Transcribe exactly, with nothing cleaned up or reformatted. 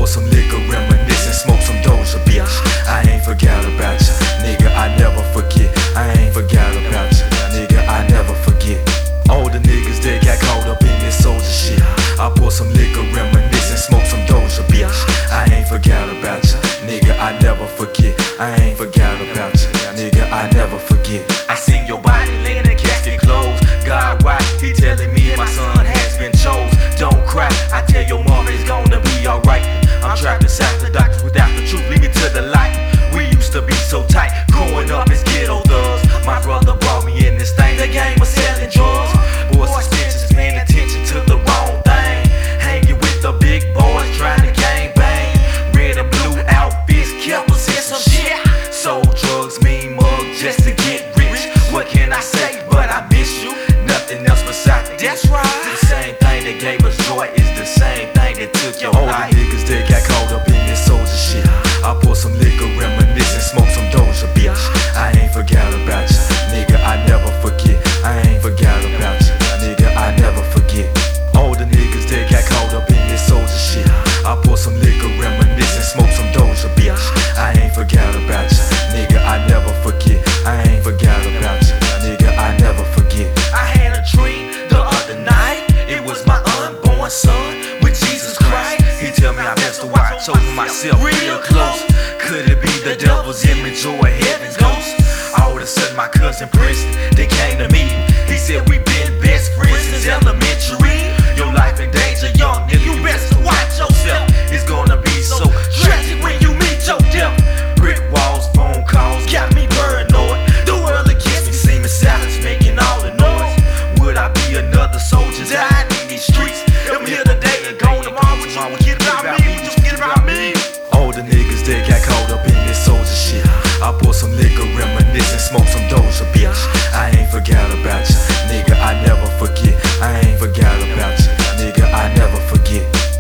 pour some liquor, reminisce and smoke some Doja, bitch. I ain't forgot about ya, nigga, I never forget. I ain't forgot about ya, nigga, I never forget. All the niggas that got caught up in this soldier shit. I pour some liquor, reminisce and smoke some Doja, bitch. I ain't forgot about ya, nigga, I never forget. I ain't forgot about ya, nigga, I never forget. I seen your body laying in casket clothes. God, why? He telling me my son has been chose. Don't cry, I tell your mama it's gonna be alright. I'm trapped inside the doctors without the truth, lead me to the light. We used to be so tight, growing up as ghetto thugs. My brother brought me in this thing, the game was selling drugs. Boy, suspicious, paying attention to the wrong thing. Hanging with the big boys, trying to gang bang. Red and blue outfits, kept us in some shit. Sold drugs, mean mug, just to get rich. What can I say, but I miss you. Nothing else besides this. That's right. The same thing that gave us joy is the same thing that took your life. All the niggas that got caught up in this soldier shit. I pour some liquor, reminisce and smoke some Doja, bitch. I ain't forgot about ya, nigga, I never forget. I ain't forgot about ya, nigga, I never forget. All the niggas that got caught up in this soldier shit. I pour some liquor, reminisce and smoke some Doja, bitch. I ain't forgot about ya, nigga, I never forget. I ain't forgot about ya, nigga, I never forget. I had a dream the other night. It was my unborn son with Jesus Christ. He tell me I best to watch over myself real close. Could it be the devil's image or heaven's ghost? All of a sudden my cousin Princeton, they came to meet him. He said we been best friends since elementary. Your life in danger, young nigga, you best to watch yourself. It's gonna be so tragic when you meet your death. Brick walls, phone calls, got me paranoid. The world against me, seeming silence, making all the noise. Would I be another soldier dying in these streets? I'm here today and gone tomorrow. What you forget about me? What you forget about me? All the niggas that got caught up in this soldier shit. I pour some liquor, reminisce and smoke some Doja, bitch. I ain't forgot about ya, nigga, I never forget. I ain't forgot about ya, nigga, I never forget.